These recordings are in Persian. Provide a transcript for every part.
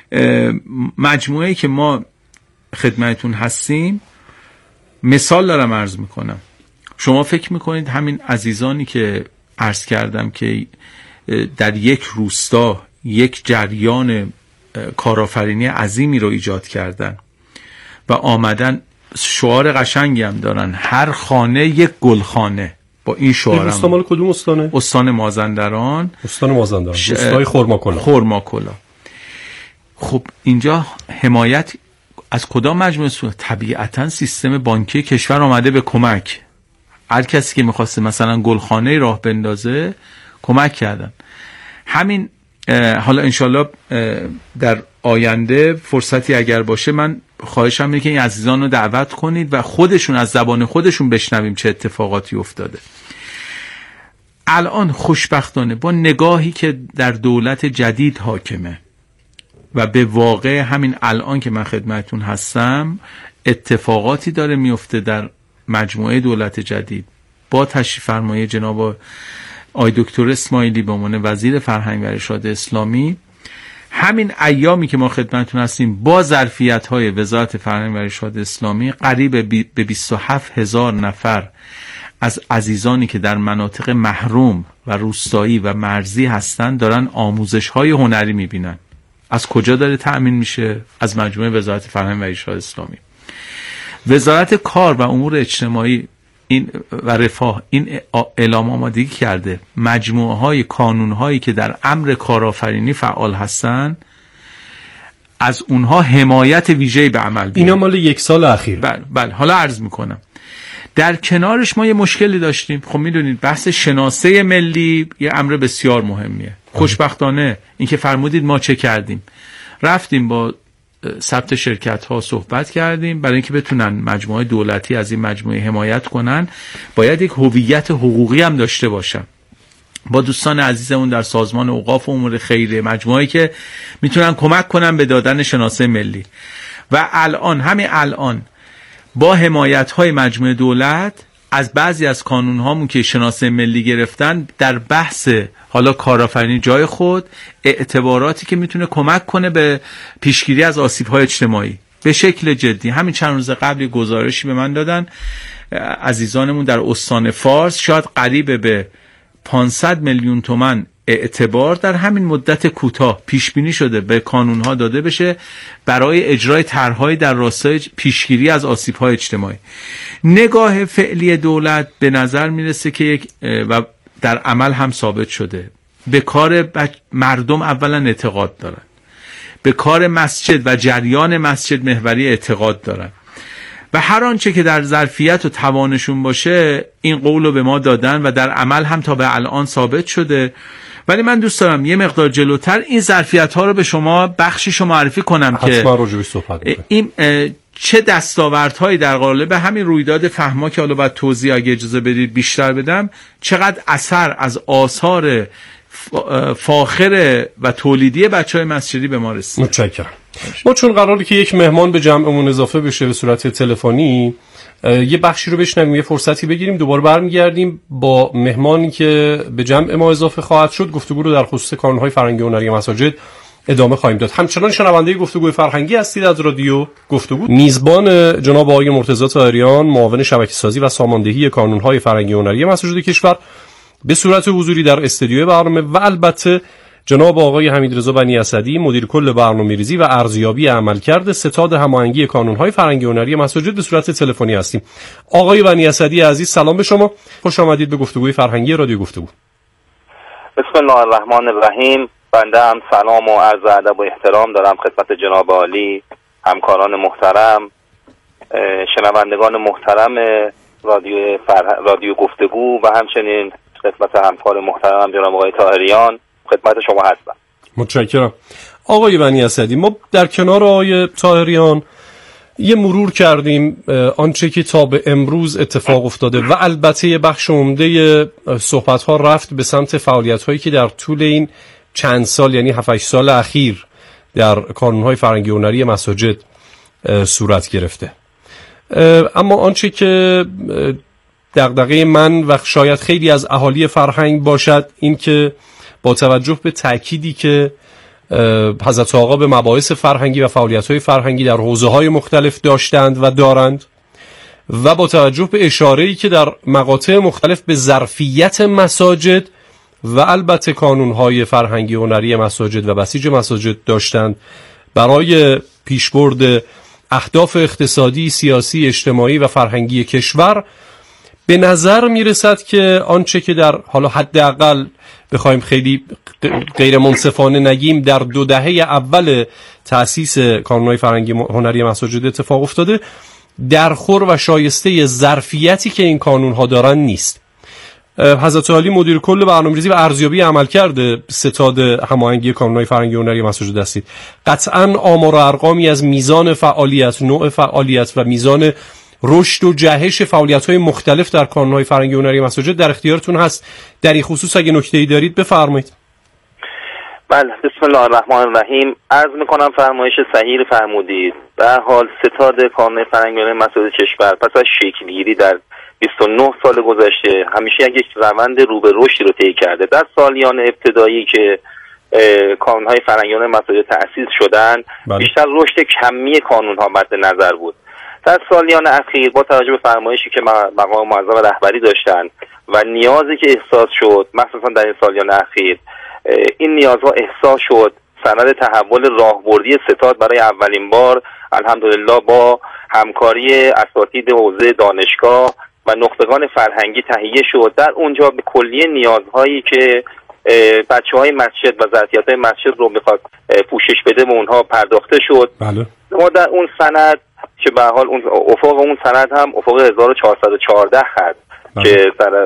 مجموعه‌ای که ما خدمتتون هستیم، مثال دارم عرض میکنم. شما فکر میکنید همین عزیزانی که عرض کردم که در یک روستا یک جریان کارآفرینی عظیمی رو ایجاد کردن و آمدن، شعار قشنگی هم دارن، هر خانه یک گلخانه. با این شعار. روستا مال کدوم استانه؟ استان مازندران. استان مازندران. روستای خرماکلا. خب اینجا حمایت از کدام مجموعه سود؟ طبیعتا سیستم بانکی کشور آمده به کمک. هر کسی که میخواسته مثلا گلخانه راه بندازه کمک کردن. همین حالا انشالله در آینده فرصتی اگر باشه من خواهشم اینه که این عزیزان رو دعوت کنید و خودشون از زبان خودشون بشنویم چه اتفاقاتی افتاده. الان خوشبختانه با نگاهی که در دولت جدید حاکمه و به واقع همین الان که من خدمتون هستم اتفاقاتی داره میفته در مجموعه دولت جدید با تشریف فرمایی جناب آقای دکتر اسماعیلی به عنوان وزیر فرهنگ و ارشاد اسلامی. همین ایامی که ما خدمتتون هستیم با ظرفیت‌های وزارت فرهنگ و ارشاد اسلامی قریب به 27,000 نفر از عزیزانی که در مناطق محروم و روستایی و مرزی هستن دارن آموزش‌های هنری می‌بینن. از کجا داره تأمین میشه؟ از مجموعه وزارت فرهنگ و ارشاد اسلامی. وزارت کار و امور اجتماعی و رفاه این اعلام آمادگی کرده مجموعه های کانون هایی که در امر کارآفرینی فعال هستن از اونها حمایت ویژه‌ای به عمل بیارن. اینا مال یک سال اخیر. بله حالا عرض میکنم. در کنارش ما یه مشکلی داشتیم. خب میدونید بحث شناسه ملی یه امر بسیار مهمیه. خوشبختانه این که فرمودید ما چه کردیم، رفتیم با ثبت شرکت ها صحبت کردیم. برای اینکه بتونن مجموعه دولتی از این مجموعه حمایت کنن باید یک هویت حقوقی هم داشته باشن. با دوستان عزیزمون در سازمان اوقاف و امور خیریه مجموعه‌ای که میتونن کمک کنن به دادن شناسه ملی و همین الان با حمایت های مجموعه دولت از بعضی از کانون هامون که شناسه ملی گرفتن در بحث حالا کارآفرینی جای خود، اعتباراتی که میتونه کمک کنه به پیشگیری از آسیب‌های اجتماعی به شکل جدی. همین چند روز قبل گزارشی به من دادن عزیزانمون در استان فارس، شاید قریب به 500 میلیون تومان اعتبار در همین مدت کوتاه پیش بینی شده به کانون‌ها داده بشه برای اجرای طرح‌های در راستای پیشگیری از آسیب‌های اجتماعی. نگاه فعلی دولت به نظر میرسه که یک و در عمل هم ثابت شده به کار مردم اولا اعتقاد دارن، به کار مسجد و جریان مسجد محوری اعتقاد دارن و هر آنچه که در ظرفیت و توانشون باشه این قول رو به ما دادن و در عمل هم تا به الان ثابت شده. ولی من دوست دارم یه مقدار جلوتر این ظرفیت ها رو به شما بخشیشو معرفی کنم که این چه دستاوردهایی در قالب همین رویداد فهما که حالا باید توضیح اگه اجازه بدید بیشتر بدم، چقدر اثر از آثار فاخر و تولیدی بچهای مسجدی به ما رسید. متشکرم. ما چون قراره که یک مهمان به جمعمون اضافه بشه به صورت تلفنی، یه بخشی رو بشنویم، یه فرصتی بگیریم، دوباره برمیگردیم با مهمانی که به جمع ما اضافه خواهد شد گفتگو رو در خصوص کانون‌های فرهنگی و هنری مساجد ادامه خواهیم داد. همچنان شنونده گفتگوی فرهنگی هستید از رادیو گفتگو. میزبان جناب آقای مرتضی طاهریان، معاون شبکه‌سازی و ساماندهی کانون‌های فرهنگی و هنری مساجد کشور به صورت حضوری در استودیو برنامه و البته جناب آقای حمیدرضا بنی اسدی، مدیر کل برنامه‌ریزی و ارزیابی عملکرد ستاد هماهنگی کانون‌های فرهنگی و هنری مساجد به صورت تلفنی هستیم. آقای بنی اسدی عزیز سلام به شما، خوش آمدید به گفتگوی فرهنگی رادیو گفتگو. بسم الله الرحمن الرحیم. بنده هم سلام و عرض ادب و احترام دارم خدمت جناب عالی، همکاران محترم، شنوندگان محترم رادیو گفتگو و همچنین خدمت همکار محترم جناب آقای طاهریان خدمت شما هستم. متشکرم. آقای بنی اسدی، ما در کنار آقای طاهریان یه مرور کردیم آنچه که تا به امروز اتفاق افتاده و البته یه بخش عمده صحبت‌ها رفت به سمت فعالیت‌هایی که در طول این چند سال یعنی 7-8 سال اخیر در کانون‌های فرهنگی و هنری مساجد صورت گرفته. اما آنچه که دغدغه من و شاید خیلی از اهالی فرهنگ باشد این که با توجه به تأکیدی که حضرت آقا به مباحث فرهنگی و فعالیت‌های فرهنگی در حوزه‌های مختلف داشتند و دارند و با توجه به اشاره‌ای که در مقاطع مختلف به ظرفیت مساجد و البته کانون‌های فرهنگی و هنری مساجد و بسیج مساجد داشتند برای پیشبرد اهداف اقتصادی، سیاسی، اجتماعی و فرهنگی کشور، به نظر میرسد که آنچه که در حالا حداقل بخوایم خیلی غیر منصفانه نگیم در 2 دهه اول تأسیس کانون‌های فرهنگی هنری مساجد اتفاق افتاده، درخور و شایسته ظرفیتی که این کانون‌ها دارن نیست. حضرت عالی مدیر کل برنامه‌ریزی و ارزیابی عملکرد ستاد هماهنگی کانون‌های فرهنگی هنری مساجد هستید. قطعاً آمار و ارقامی از میزان فعالیت، نوع فعالیت و میزان رشد و جهش فعالیت‌های مختلف در کانون‌های فرهنگی هنری مساجد در اختیارتون هست. در این خصوص اگه نکته‌ای دارید بفرمایید. بله، بسم الله الرحمن الرحیم. عرض میکنم فرمایش صحیح فرمودید. به هر حال ستاد کانون فرهنگی هنری مساجد کشور پس از شکل‌گیری در 29 سال گذشته همیشه یک روند رو به رشدی رو طی کرده. در سالیان ابتدایی که کانون‌های فرهنگی هنری مساجد تأسیس شدن، بیشتر رشد کمی کانون‌ها مد نظر بود. در سالیان اخیر با توجه به فرمایشی که مقام معظم رهبری داشتن و نیازی که احساس شد، مخصوصا در این سالیان اخیر این نیازها احساس شد، سند تحول راهبردی ستاد برای اولین بار الحمدلله با همکاری اساتید حوزه دانشگاه و نخبگان فرهنگی تهیه شد. در اونجا به کلیه نیازهایی که بچه‌های مسجد و ظرفیت‌های مسجد رو می‌خواد پوشش بده به اونها پرداخته شد. بله. ما در اون سند که به حال اون افق اون سند هم افق 1414 هست که در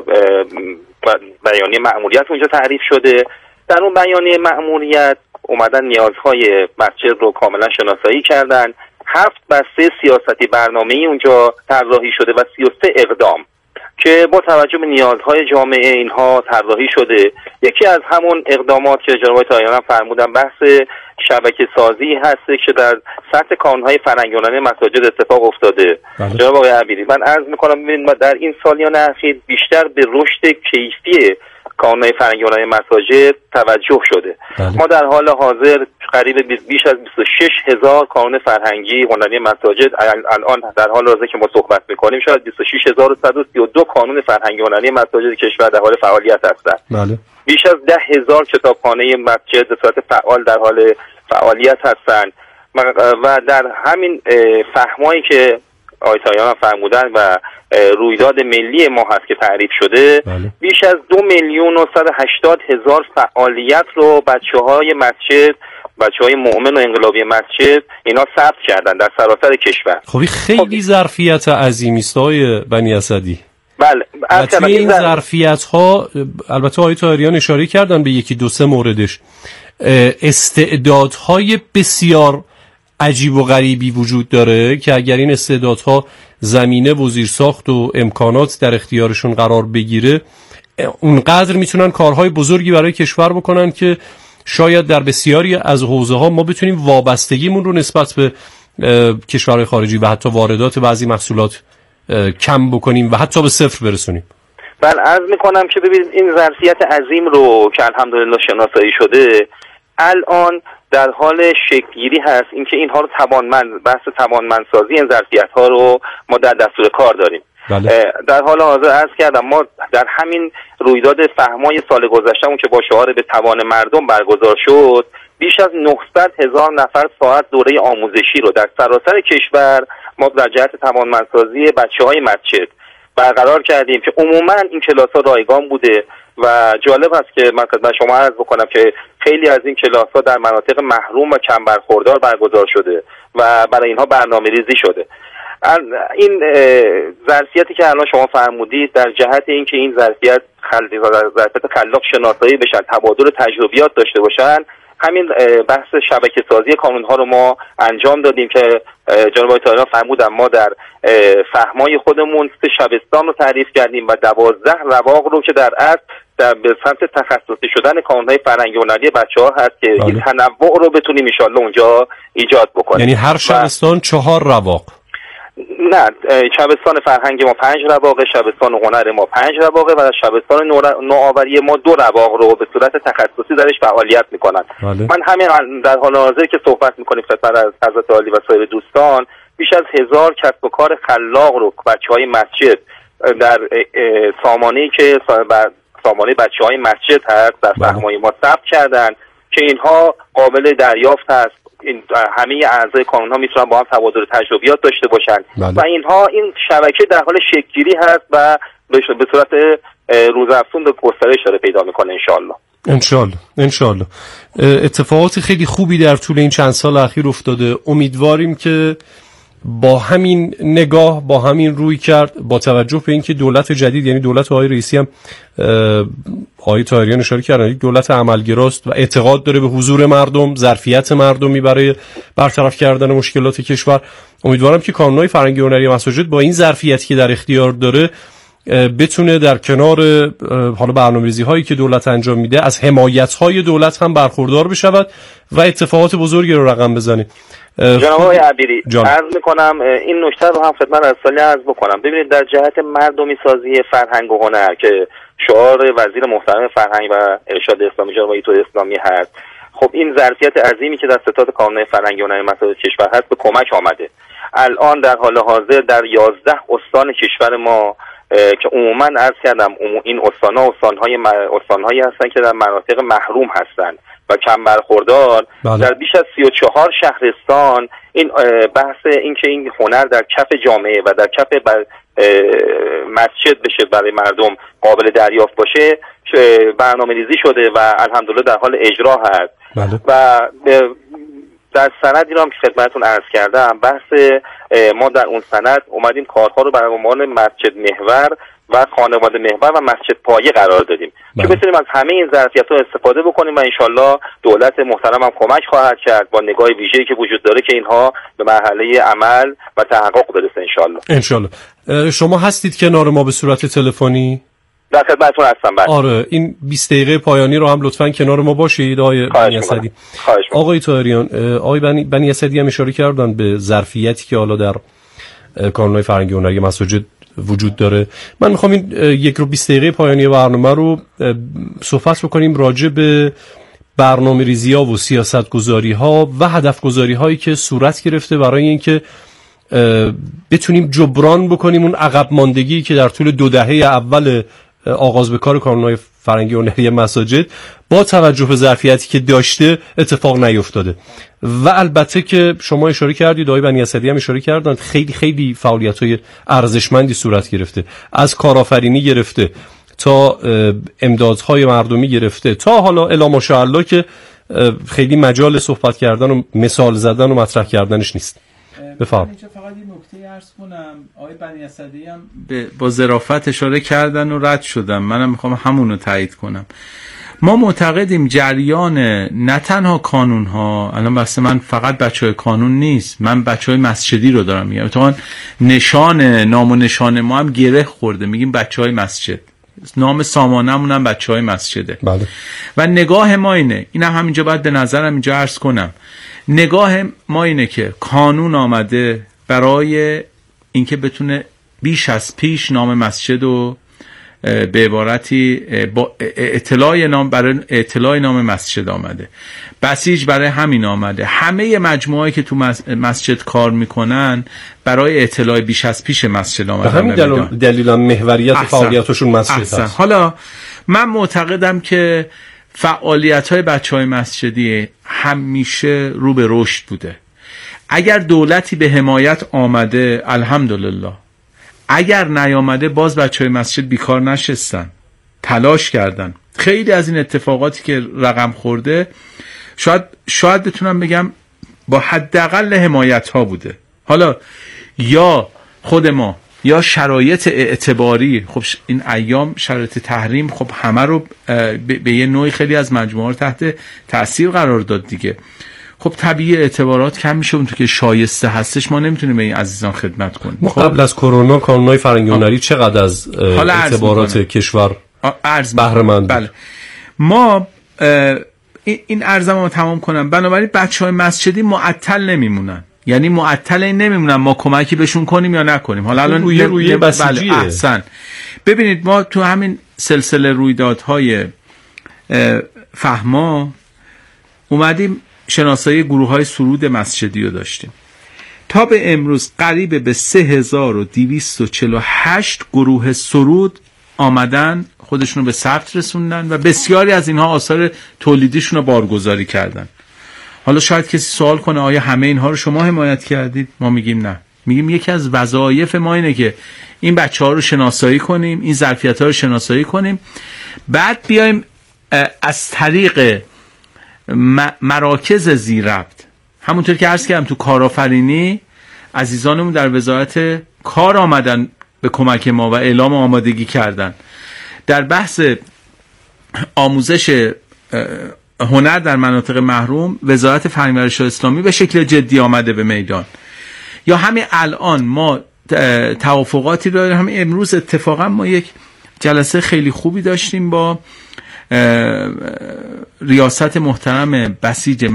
بیانیه مأموریت اونجا تعریف شده. در اون بیانیه مأموریت اومدن نیازهای مسجد رو کاملا شناسایی کردن. 7 بسته سیاستی برنامه‌ای اونجا طراحی شده و 33 اقدام که با توجه به نیازهای جامعه اینها طراحی شده. یکی از همون اقدامات که جناب آقای طاهریان فرمودن بحث شبکه سازی هست که در سطح کانون‌های فرهنگی هنری مساجد اتفاق افتاده. جناب آقای عبیری، من عرض می‌کنم ببینید ما در این سالیان اخیر بیشتر به رشد کیفی کانون‌های فرهنگی هنری مساجد توجه شده. ما در حال حاضر قریب بیش از 26,000 کانون فرهنگی هنری مساجد الان در حال حاضر که ما صحبت می‌کنیم شاید 26,132 کانون فرهنگی هنری مساجد کشور در حال فعالیت هستند. بله. بیش از 10,000 کتابخانه مسجد به صورت فعال در حال فعالیت هستند و در همین فهمایی که آقای طاهریان فرمودن و رویداد ملی ما هست که تعریف شده، بله. بیش از 2,180,000 فعالیت رو بچه‌های مسجد، بچه‌های مؤمن و انقلابی مسجد اینا ثبت کردن در سراسر کشور. خب خیلی ظرفیت عظیمی است آقای بنی اسدی. بله، توی این ظرفیت‌ها البته آقای طاهریان اشاره کردن به 1-2 موردش. استعدادهای بسیار عجیب و غریبی وجود داره که اگر این استعدادها زمینه و زیرساخت و امکانات در اختیارشون قرار بگیره اونقدر میتونن کارهای بزرگی برای کشور بکنن که شاید در بسیاری از حوزه‌ها ما بتونیم وابستگیمون رو نسبت به کشورهای خارجی و حتی واردات بعضی محصولات کم بکنیم و حتی به 0 برسونیم. بله، عرض میکنم که ببینید این ظرفیت عظیم رو که الحمدلله شناسایی شده الان در حال شکل‌گیری هست. اینکه اینها رو بحث توانمندسازی این ظرفیت‌ها رو ما در دستور کار داریم. بله. در حال حاضر عرض کردم ما در همین رویداد فهمای سال گذشته‌مون که با شعار به توان مردم برگزار شد بیش از 900,000 نفر ساعت دوره آموزشی رو در سراسر کشور ما در جهت توانمندسازی بچه‌های مسجد برقرار کردیم که عموما این کلاس‌ها رایگان بوده و جالب است که من خدمت شما عرض بکنم که خیلی از این کلاس‌ها در مناطق محروم و کم برخوردار برگزار شده و برای اینها برنامه‌ریزی شده. این ظرفیتی که الان شما فرمودید در جهت اینکه این ظرفیت خلاق شناسایی بشن، تبادل تجربیات داشته باشن، همین بحث شبکه سازی کانون‌ها رو ما انجام دادیم که جناب آقای طاهریان فرمودن ما در فهمای خودمون 3 شبستان رو تعریف کردیم و 12 رواق رو که در اصل به سمت تخصصی شدن کانون‌های فرهنگی هنری بچه‌ها هست که این تنوع رو بتونیم ان شاءالله اونجا ایجاد بکنیم. یعنی هر شبستان 4 رواق. نه، شبستان فرهنگ ما 5 رواقه، شبستان هنر ما 5 رواقه و شبستان نوآوری ما 2 رواق رو به صورت تخصصی درش فعالیت میکنن. من همین در حال حاضر که صحبت میکنیم خدمت از حضرت عالی و سایر دوستان، بیش از 1000 کسب و کار خلاق رو بچهای مسجد در سامانه‌ای که سامانه بچهای مسجد هست در سهمای ما ثبت کردن که اینها قابل دریافت هست. این همه اعضای کانون ها میتونن با هم تبادل تجربیات داشته باشن و اینها این شبکه در حال شکل‌گیری هست و به صورت روزافزون به گسترش داره پیدا میکنه انشالله. اتفاقات خیلی خوبی در طول این چند سال اخیر افتاده. امیدواریم که با همین نگاه، با همین روی کرد، با توجه به اینکه دولت جدید یعنی دولت آقای رئیسی هم آقای طاهریان اشاره کردن یک دولت عملگراست و اعتقاد داره به حضور مردم، ظرفیت مردمی برای برطرف کردن مشکلات کشور. امیدوارم که کانون‌های فرهنگی و هنری مساجد با این ظرفیتی که در اختیار داره بتونه در کنار حالا برنامه‌ریزی هایی که دولت انجام میده از حمایت های دولت هم برخوردار بشود و اتفاقات بزرگی رو رقم بزنه. جناب آقای عبیری، عرض میکنم این نکته رو هم خدمت رسالی عرض بکنم. ببینید در جهت مردمی سازی فرهنگ و هنر که شعار وزیر محترم فرهنگ و ارشاد اسلامی جناب آقای اسلامی هست، خب این ظرفیت عظیمی که در ستاد کانون فرهنگی و هنری مساجد کشور هست به کمک آمده. الان در حال حاضر در 11 استان کشور ما که عموما عرض کردم این استانهایی هستن که در مناطق محروم هستن و کم برخوردار، در بیش از 34 شهرستان این بحث این که این هنر در کف جامعه و در کف مسجد بشه، برای مردم قابل دریافت باشه، برنامه‌ریزی شده و الحمدلله در حال اجرا هست. و در سندی رو هم که خدمتتون عرض کردم، بحث ما در اون سند اومدیم کارها رو برای عنوان مسجد محور و خانواده محور و مسجد پایه قرار دادیم که بتونیم از همه این ظرفیت‌ها استفاده بکنیم و انشالله دولت محترم هم کمک خواهد کرد با نگاه ویژه‌ای که وجود داره که اینها به مرحله عمل و تحقق برسه انشالله. شما هستید کنار ما به صورت تلفنی؟ در خدمتتون هستم. آره، این 20 دقیقه پایانی رو هم لطفاً کنار ما باشید آقای بنی اسدی. آقای طاهریان، آقای بنی اسدی هم اشاره کردن به ظرفیتی که حالا در کانون‌های فرهنگی و هنری مساجد وجود داره. من میخوام این 1 رو 20 دقیقه پایانی برنامه رو صحبت بکنیم راجع به برنامه‌ریزی‌ها و سیاست‌گذاری‌ها و هدف‌گذاری‌هایی که صورت گرفته برای اینکه بتونیم جبران بکنیم اون عقب ماندگی که در طول 2 دهه اول آغاز به کار کانون‌های فرهنگی و هنری مساجد با توجه به ظرفیتی که داشته اتفاق نیفتاده. و البته که شما اشاره کردید، آقای بنی اسدی هم اشاره کردن، خیلی فعالیت‌های ارزشمندی صورت گرفته، از کارآفرینی گرفته تا امدادهای مردمی گرفته تا حالا الی ماشاءالله که خیلی مجال صحبت کردن و مثال زدن و مطرح کردنش نیست. بفرمایید. فقط این نکته عرض کنم، آقای بنی اسدی هم با ظرافت اشاره کردن و رد شدم، منم میخوام همون رو تایید کنم. ما معتقدیم جریان نه تنها کانون ها، الان بحث من فقط بچهای کانون نیست، من بچهای مسجدی رو دارم میگم، اتفاقا نام و نشان ما هم گره خورده، میگیم بچهای مسجد، نام سامانمون هم بچهای مسجده. بله. و نگاه ما اینه، اینم همینجا باید به نظرم اینجا عرض کنم، نگاه ما اینه که کانون آمده برای اینکه بتونه بیش از پیش نام مسجد و به عبارتی با اطلاع نام، برای اطلاع نام مسجد آمده، بسیج برای همین آمده، همه مجموعه‌ای که تو مسجد کار میکنن برای اطلاع بیش از پیش مسجد آمده. همین دلیل محوریت فعالیتشون مسجد هست. حالا من معتقدم که فعالیت‌های بچه‌های مسجدی همیشه رو به رشد بوده. اگر دولتی به حمایت آمده الحمدلله، اگر نیامده باز بچه‌های مسجد بیکار نشستن، تلاش کردن. خیلی از این اتفاقاتی که رقم خورده شاید بتونم بگم با حداقل حمایت‌ها بوده. حالا یا خود ما یا شرایط اعتباری، خب این ایام شرایط تحریم خب همه رو به یه نوعی خیلی از مجموعه رو تحت تأثیر قرار داد دیگه. خب طبیعی اعتبارات کم میشه، اون تو که شایسته هستش ما نمیتونیم به این عزیزان خدمت کنیم. ما قبل از کرونا کانون‌های فرهنگی و هنری چقدر از اعتبارات کشور بهره مند؟ بله. ما این عرضمو تمام کنم، بنابراین بچهای مسجدی معطل نمیمونن. یعنی معطل این نمیمونن ما کمکی بهشون کنیم یا نکنیم. حالا الان روی بسیجیه. بله احسن. ببینید ما تو همین سلسله رویدادهای فهما اومدیم شناسایی گروه‌های سرود مسجدی رو داشتیم. تا به امروز قریب به 3248 گروه سرود آمدن خودشون رو به ثبت رسوندن و بسیاری از اینها آثار تولیدیشون رو بارگذاری کردن. حالا شاید کسی سوال کنه آیا همه اینها رو شما حمایت کردید؟ ما میگیم نه. میگیم یکی از وظایف ما اینه که این بچه‌ها رو شناسایی کنیم، این ظرفیت‌ها رو شناسایی کنیم، بعد بیایم از طریق مراکز زیرربط، همونطور که عرض کردم تو کارآفرینی عزیزانمون در وزارت کار آمدن به کمک ما و اعلام آمادگی کردن. در بحث آموزش هنر در مناطق محروم وزارت فرهنگ و ارشاد اسلامی به شکل جدی آمده به میدان. یا همین الان ما توافقاتی داریم. همین امروز اتفاقا ما یک جلسه خیلی خوبی داشتیم با ریاست محترم بسیج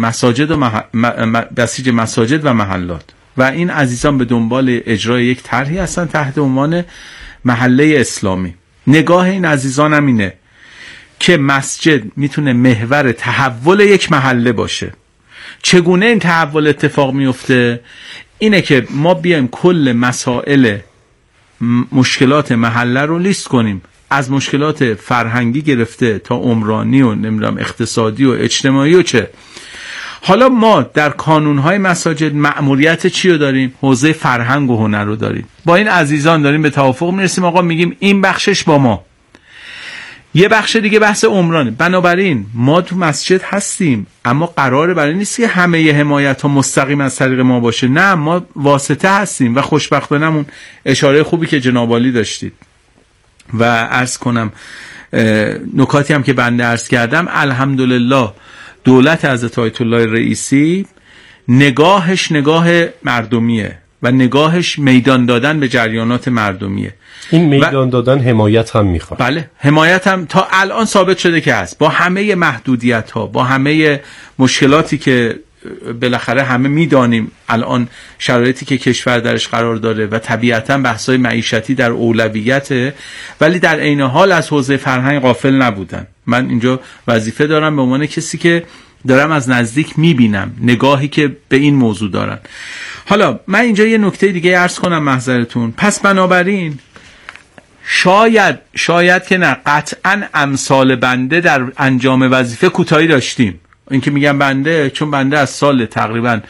مساجد و محلات و این عزیزان به دنبال اجرای یک طرحی هستن تحت عنوان محله اسلامی. نگاه این عزیزان هم اینه که مسجد میتونه محور تحول یک محله باشه. چگونه این تحول اتفاق میفته؟ اینه که ما بیایم کل مسائل مشکلات محله رو لیست کنیم، از مشکلات فرهنگی گرفته تا عمرانی و نمیدونم اقتصادی و اجتماعی و چه. حالا ما در کانونهای مساجد مأموریت چی رو داریم؟ حوزه فرهنگ و هنر رو داریم. با این عزیزان داریم به توافق میرسیم، آقا میگیم این بخشش با ما، یه بخش دیگه بحث عمرانه. بنابراین ما تو مسجد هستیم، اما قراره برای نیست که همه حمایت ها مستقیم از طریق ما باشه. نه، ما واسطه هستیم و خوشبختانمون اشاره خوبی که جناب عالی داشتید و عرض کنم نکاتی هم که بنده عرض کردم، الحمدلله دولت حضرت آیت الله رئیسی نگاهش نگاه مردمیه و نگاهش میدان دادن به جریانات مردمیه. این میدان دادن حمایت هم میخواد. بله، حمایت هم تا الان ثابت شده که هست، با همه محدودیت ها، با همه مشکلاتی که بالاخره همه میدانیم الان شرایطی که کشور درش قرار داره و طبیعتا بحث‌های معیشتی در اولویته، ولی در عین حال از حوزه فرهنگ غافل نبودن. من اینجا وظیفه دارم به عنوان کسی که دارم از نزدیک میبینم نگاهی که به این موضوع دارن. حالا من اینجا یه نکته دیگه عرض کنم محضرتون. پس بنابراین شاید که نه، قطعا امثال بنده در انجام وظیفه کوتاهی داشتیم. این که میگم بنده، چون بنده از سال تقریبا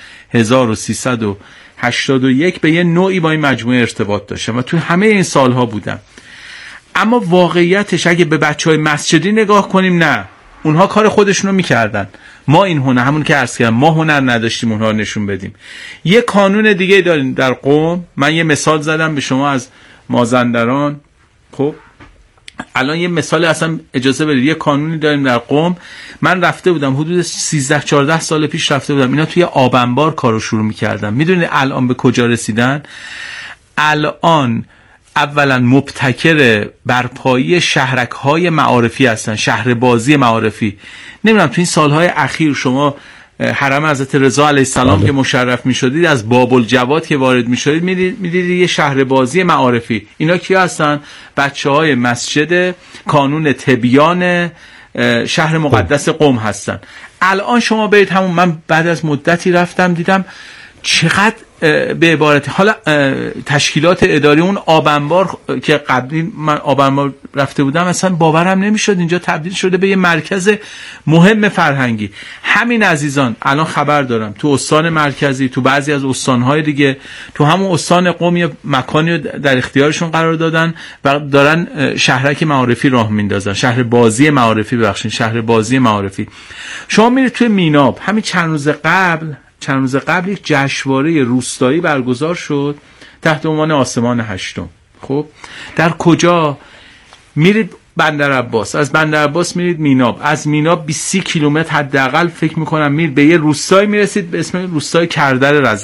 1381 به یه نوعی با این مجموعه ارتباط داشتم و تو همه این سالها بودم. اما واقعیتش اگه به بچهای مسجدی نگاه کنیم، نه، اونها کار خودشونو میکردن. ما این هنر، همون که عرض کردم، ما هنر نداشتیم اونها نشون بدیم. یه قانون دیگه داریم در قم. من یه مثال زدم به شما از مازندران. خب الان یه مثال اصلا اجازه بدید، یه قانونی داریم در قم. من رفته بودم حدود 13-14 سال پیش رفته بودم، اینا توی آب انبار کارو شروع می‌کردن. میدونید الان به کجا رسیدن؟ الان اولا مبتکر برپایی شهرک‌های معارفی هستن، شهر بازی معارفی. نمیدونم تو این سالهای اخیر شما حرم حضرت رضا علیه السلام که مشرف می‌شدید، از باب الجواد که وارد می‌شدید می‌دیدید یه شهر بازی معارفی. اینا کیا هستن؟ بچه‌های مسجد کانون تبیان شهر مقدس قم هستن. الان شما برید همون، من بعد از مدتی رفتم دیدم چقدر به عبارت حالا تشکیلات اداری اون آب انبار که قبلی من آب انبار رفته بودم اصلا باورم نمیشد اینجا تبدیل شده به یه مرکز مهم فرهنگی. همین عزیزان الان خبر دارم تو استان مرکزی، تو بعضی از استانهای دیگه، تو همون استان قم یه مکانی در اختیارشون قرار دادن و دارن شهرک معارفی راه میندازن، شهر بازی معارفی. شما میرید توی میناب، همین چند روز قبل یک جشنواره روستایی برگزار شد تحت عنوان آسمان هشتم. خب در کجا؟ میرید بندر عباس، از بندر عباس میرید میناب، از میناب 20 کیلومتر حداقل فکر میکنم میرید به یه روستایی میرسید به اسم روستای کردر رضوی.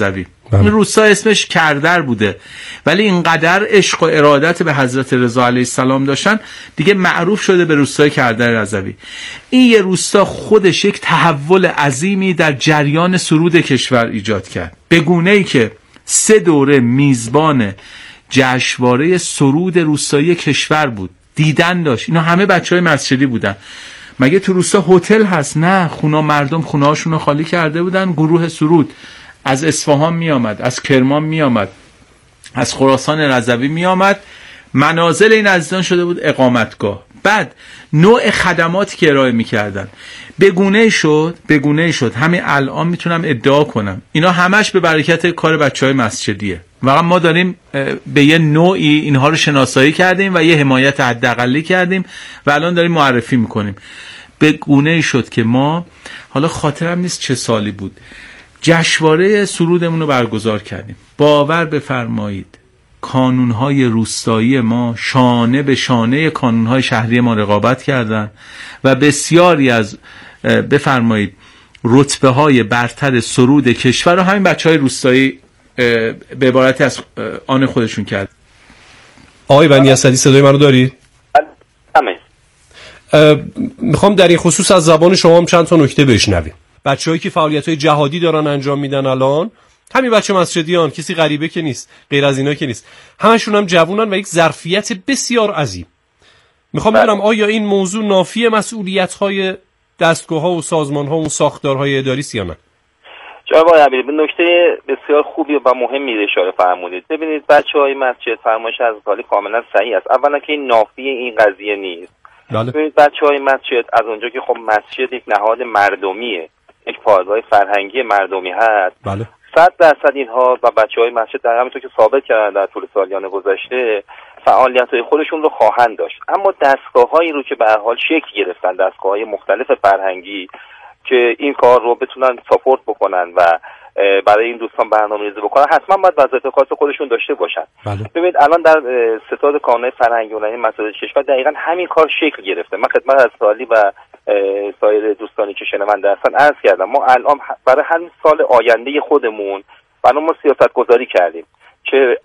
این روستا اسمش کردر بوده، ولی اینقدر عشق و ارادت به حضرت رضا علیه السلام داشتن دیگه معروف شده به روستای کردر رضوی. این یه روستا خودش یک تحول عظیمی در جریان سرود کشور ایجاد کرد، به گونه‌ای که 3 دوره میزبان جشنواره سرود روستایی کشور بود، دیدن داشت. اینا همه بچهای مسجدی بودن. مگه تو روستا هتل هست؟ نه، مردم خونه هاشون رو خالی کرده بودن. گروه سرود از اصفهان می آمد، از کرمان می آمد، از خراسان رضوی می آمد. منازل این عزیزان شده بود اقامتگاه. بعد نوع خدماتی که ارائه می کردن به گونه شد همین الان میتونم ادعا کنم اینا همش به برکت کار بچهای مسجدیه. واقعا ما داریم به یه نوعی اینها رو شناسایی کردیم و یه حمایت حداقلی کردیم و الان داریم معرفی میکنیم. به گونه شد که ما، حالا خاطرم نیست چه سالی بود، جشنواره سرودمون رو برگزار کردیم. باور بفرمایید کانونهای روستایی ما شانه به شانه کانونهای شهری ما رقابت کردن و بسیاری از بفرمایید رتبه های برتر سرود کشور رو همین بچهای روستایی به عبارتی از آن خودشون کرد. آقای بنی اسدی صدای منو داری؟ همه. میخوام در این خصوص از زبان شما هم چند تا نکته بشنویم. بچه‌هایی که فعالیت‌های جهادی دارن انجام میدن الان، همین بچه مسجدیان، کسی غریبه که نیست، غیر از اینا که نیست، همشون هم جوونن و یک ظرفیت بسیار عظیم. میخوام بدونم آیا این موضوع نافی مسئولیت‌های دستگاه‌ها و سازمان‌ها و ساختارهای اداری است یا نه؟ جناب آقای امیری، به نکته بسیار خوبی و مهمی اشاره فرمودید. ببینید بچه‌های مسجد فرمایش از حالی کاملا صحیح است. اولا که این نافی این قضیه نیست. بله. ببینید بچه‌های مسجد از اونجا که خب مسجد یک نهاد مردمیه، یک پایگاه فرهنگی مردمی هست، بله. 100% اینها و بچه‌های مسجد در همینطور که ثابت کردن در طول سالیان گذشته فعالیت‌های خودشون رو خواهند داشت. اما دستگاه‌هایی رو که به هر حال شکل گرفتن، دستگاه‌های مختلف فرهنگی که این کار رو بتونن ساپورت بکنن و برای این دوستان برنامه‌ریزی بکنن، حتما باید وظایف خاص خودشون داشته باشن. بله. ببینید الان در ستاد کانون‌های فرهنگی اونایی مسائل کشور دقیقاً همین کار شکل گرفته. من خدمت از سالی و سایر دوستانی که شنونده هستن عرض کردم ما الان برای همین سال آینده خودمون ما سیاست گذاری کردیم که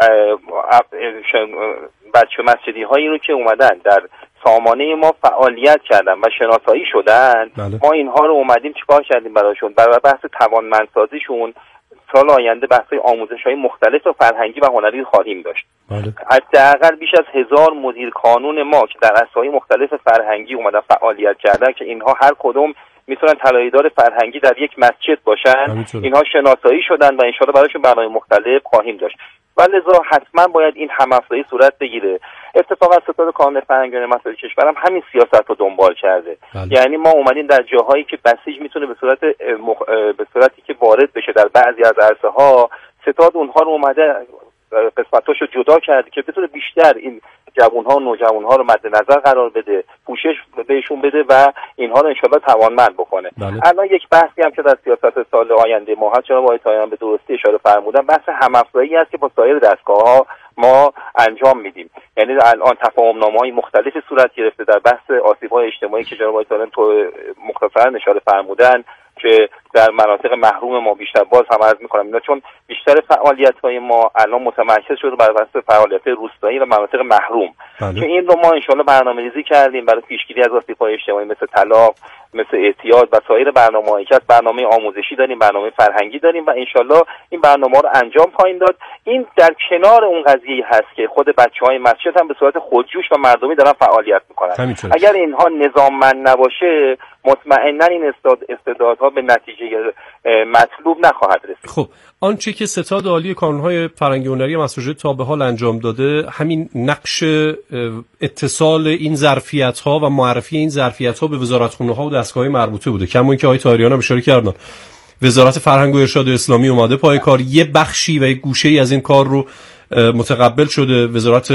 بچه مسجدی هایی رو که اومدن در سامانه ما فعالیت کردن و شناسایی شدن، بله. ما اینها رو اومدیم چیکار کردیم براشون؟ برای بحث توانمندسازیشون سال آینده بحث آموزش‌های مختلف و فرهنگی و هنری خواهیم داشت. بله. حداقل بیش از 1000 مدیر کانون ما که در عرصه‌های مختلف فرهنگی اومدن فعالیت کردن که اینها هر کدوم میتونن طلایه‌دار فرهنگی در یک مسجد باشن، اینها شناسایی شدن و انشالله برایشون برنامه مختلف خواهیم داشت. ولذا حتما باید این هم‌افزایی صورت بگیره. اتفاقا ستاد کانون فرهنگی مسائل کشورم همین سیاست رو دنبال کرده. یعنی ما اومدیم در جاهایی که بسیج میتونه به صورتی که وارد بشه در بعضی از عرصه‌ها، ستاد اونها رو اومده قسمتاشو جدا کرده که بتونه بیشتر این جوان‌ها و نوجوان‌ها رو مد نظر قرار بده، پوشش بهشون بده و اینها رو انشالله توانمند بکنه. بله. الان یک بحثی هم که در سیاست سال آینده ما هست، جناب آقای طاهریان به درستی اشاره فرمودن، بحث هم‌افزایی است که با سایر دستگاه‌ها ما انجام میدیم. یعنی الان تفاهم‌نامه‌های مختلفی صورت گرفته در بحث آسیب‌های اجتماعی که جناب آقای طاهریان تو مختصراً اشاره فرمودن که در مناطق محروم ما بیشتر، باز هم عرض می‌کنم اینا چون بیشتر فعالیت‌های ما الان متمرکز شده بر اساس فعالیت‌های روستایی و مناطق محروم. بله. که این رو ما انشالله برنامه‌ریزی کردیم برای پیشگیری از آسیب‌های اجتماعی مثل طلاق، مثل اعتیاد و سایر برنامه‌هایی که برنامه آموزشی داریم، برنامه فرهنگی داریم و انشالله این برنامه‌ها رو انجام خواهیم داد. این در کنار اون قضیه هست که خود بچه‌های مسجد هم به صورت خودجوش و مردمی دارن فعالیت می‌کنن. اگر اینها نظاممند نباشه مطمئناً این استعدادها به نتیجه مطلوب نخواهد رسید. خب آنچه که ستاد عالی کانون‌های فرهنگی هنری مسجد تا به حال انجام داده، همین نقش اتصال این ظرفیت‌ها و معرفی این ظرفیت‌ها به وزارتخونه‌ها و دستگاه‌های مربوطه بوده. کما اینکه آقای طاهریان هم اشاره کردن وزارت فرهنگ و ارشاد اسلامی اومده پای کار، یه بخشی و یک گوشه‌ای از این کار رو متقبل شده، وزارت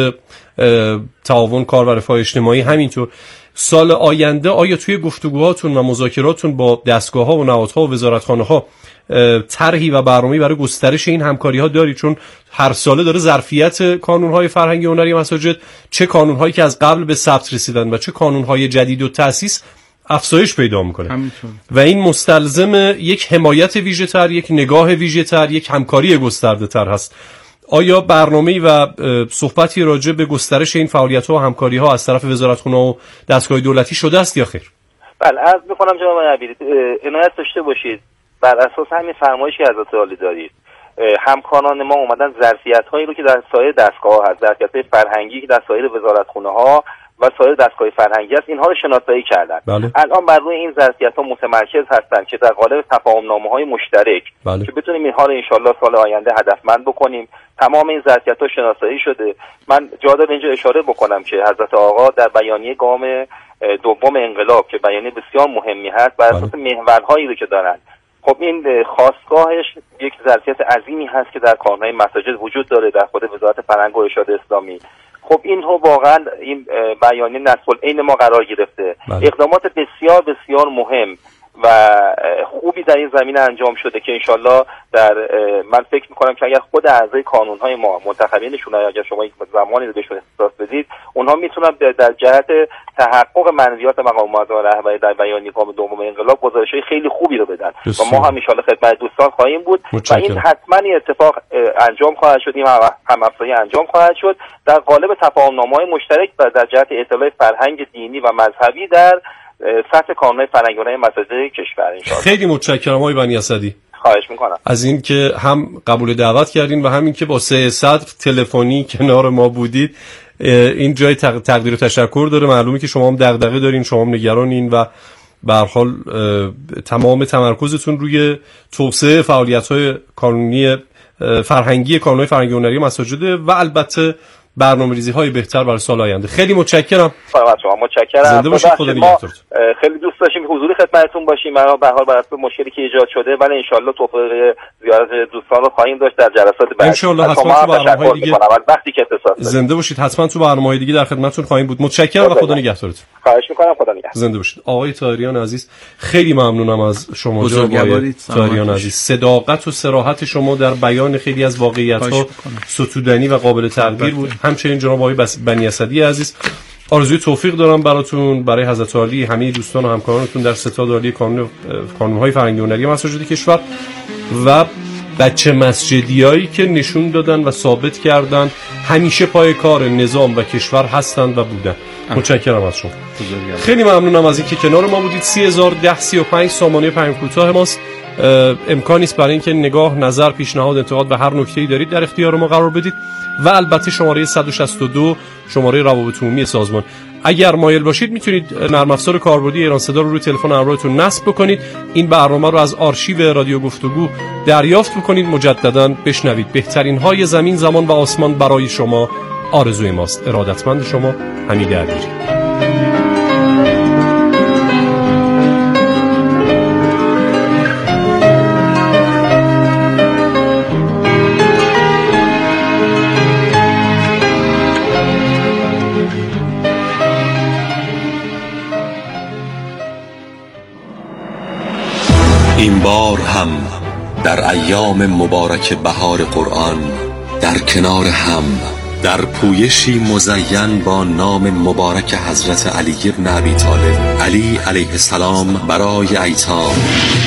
تعاون کار و رفاه اجتماعی همینطور. سال آینده آیا توی گفتگوهاتون و مذاکراتون با دستگاه‌ها و نهادها و وزارتخانه‌ها طرحی و برنامه‌ای برای گسترش این همکاری‌ها دارید؟ چون هر ساله داره ظرفیت کانون‌های فرهنگی هنری مساجد، چه کانون‌هایی که از قبل به ثبت رسیدن و چه کانون‌های جدید و تأسیس، افزایش پیدا میکنه همینطور. و این مستلزم یک حمایت ویژه‌تر، یک نگاه ویژه‌تر، یک همکاری گسترده‌تر هست. آیا برنامه‌ای و صحبتی راجع به گسترش این فعالیت‌ها و همکاری‌ها از طرف وزارتخونه و دستگاه دولتی شده است یا خیر؟ بله، عرض می‌کنم جناب نبیل، عنایت داشته باشید بر اساس همین فرمایشی که حضرت عالی دارید، همکاران ما اومدن ظرفیت‌هایی رو که در سایر دستگاه‌ها هست، ظرفیت‌های فرهنگی که در سایر وزارتخونه‌ها و سایر دستگاه فرهنگی است، اینها رو شناسایی کردن. بله. الان بر روی این ظرفیت‌ها متمرکز هستن که در قالب تفاهم‌نامه‌های مشترک بله. که بتونیم اینها رو انشالله سال آینده هدفمند بکنیم. تمام این ظرفیت‌ها شناسایی شده. من جا داره اینجا اشاره بکنم که حضرت آقا در بیانیه گام دوم انقلاب که بیانیه بسیار مهمی هست بر اساس محورهایی رو که دارن، خب این خاستگاهش یک ظرفیت عظیمی هست که در کانون‌های مساجد وجود داره، در خود وزارت فرهنگ و ارشاد اسلامی. خب اینها واقعا این بیانیه نصب العین ما قرار گرفته. اقدامات بسیار بسیار مهم و خوبی در این زمینه انجام شده که انشالله من فکر میکنم که اگر خود اعضای کانونهای ما منتخبینشون، اگر شما یک زمانی رو بهشون اختصاص بدید، اونها میتونن در جهت تحقق منویات مقام معظم رهبری در بیانیه گام دوم انقلاب گزارش‌های خیلی خوبی رو بدن و ما هم انشالله خدمت دوستان خواهیم بود و این حتما این اتفاق انجام خواهد شد، این هم‌افزایی انجام خواهد شد در قالب تفاهم‌نامه‌های مشترک و در جهت اطلاع فرهنگ دینی و مذهبی در سطح کانون‌های فرهنگی مساجد کشور انشالله. خیلی متشکرم آقای بنی اسدی. خواهش میکنم از این که هم قبول دعوت کردین و همین که با 300 تلفنی کنار ما بودید. این جای تقدیر و تشکر داره. معلومه که شما هم دغدغه دارین، شما هم نگرانین و به هر حال تمام تمرکزتون روی توسعه فعالیت‌های کانونی فرهنگی کانون‌های فرهنگی هنری مساجد و البته برنامه‌ریزی‌های بهتر برای سال آینده. خیلی متشکرم. شما متشکرم. زنده باشید. خدا نگهدارتون. خیلی دوست داشتیم حضور خدمتتون باشیم. ما به هر حال بر اساس مشکلی که ایجاد شده ولی ان شاءالله توفیق زیارت دوستان رو خواهیم داشت در جلسات بعد. ان شاءالله حتما تو برنامه‌های دیگه وقتی که اتصال زنده باشید. حتما تو برنامه‌های دیگه در خدمتتون خواهیم بود. متشکرم و خدا نگهدارتون. خواهش می‌کنم. خدا نگهدار. زنده باشید. آقای طاهریان عزیز، خیلی ممنونم از شما جناب طاهریان عزیز. صداقت و صراحت شما در بیان خیلی از واقعیت‌ها ستودنی و قابل تقدیر بود. همچنین جناب آقای بنی اسدی عزیز، آرزوی توفیق دارم براتون، برای حضرت عالی، همه دوستان و همکارانتون در ستاد عالی کانون‌های فرهنگی هنری مساجد کشور و بچه مسجدیایی که نشون دادن و ثابت کردن همیشه پای کار نظام و کشور هستند و بودن. متشکرم از شما. خیلی ممنونم از اینکه کنار ما بودید. 301035 سامانه پیام کوتاه ماست. امکانی است برای اینکه نگاه، نظر، پیشنهاد، انتقاد و هر نکته‌ای دارید در اختیار ما قرار بدید و البته شماره 162 شماره روابط عمومی سازمان. اگر مایل باشید میتونید نرم افزار کاربردی ایران صدا رو روی تلفن همراهتون نصب بکنید. این برنامه رو از آرشیو رادیو گفتگو دریافت بکنید، مجددا بشنوید. بهترین های زمین، زمان و آسمان برای شما آرزوی ماست. ارادتمند شما، حمید عبیری. این بار هم در ایام مبارک بهار قرآن در کنار هم در پویشی مزین با نام مبارک حضرت علی بن ابی طالب علی علیه السلام برای ایتام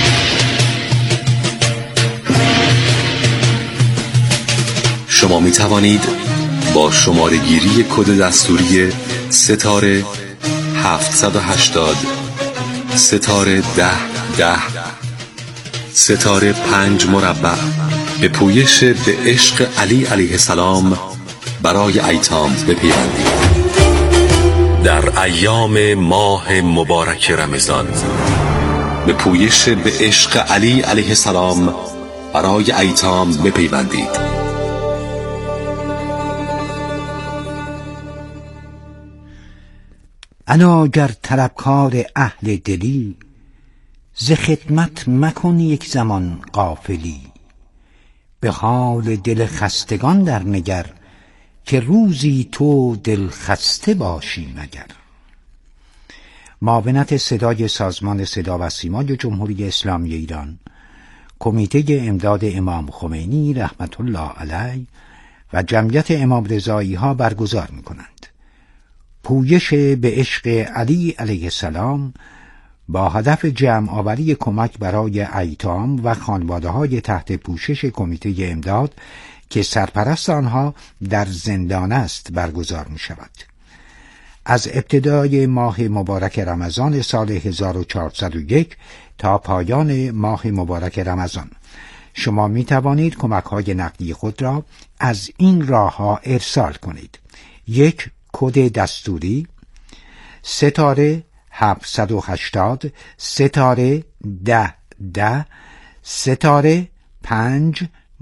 شما می توانید با شماره گیری کد دستوری ستاره 780 ستاره 1010 ستاره 5 مربع به پویش به عشق علی علیه السلام برای ایتام بپیوندید. در ایام ماه مبارک رمضان به پویش به عشق علی علیه السلام برای ایتام بپیوندید. الا گر طلبکار اهل دلی، ز خدمت مکن یک زمان غافلی. به حال دل خستگان در نگر، که روزی تو دل خسته باشی مگر. معاونت صدای سازمان صدا و سیمای جمهوری اسلامی ایران، کمیته امداد امام خمینی رحمت الله علیه و جمعیت امام رضایی ها برگزار می‌کنند. پویش به عشق علی علیه السلام با هدف جمع آوری کمک برای ایتام و خانواده‌های تحت پوشش کمیته امداد که سرپرست آنها در زندان است برگزار می شود. از ابتدای ماه مبارک رمضان سال 1401 تا پایان ماه مبارک رمضان شما می توانید کمک‌های نقدی خود را از این راه‌ها ارسال کنید. 1. کد دستوری ستاره 780 ستاره 1010 ستاره 5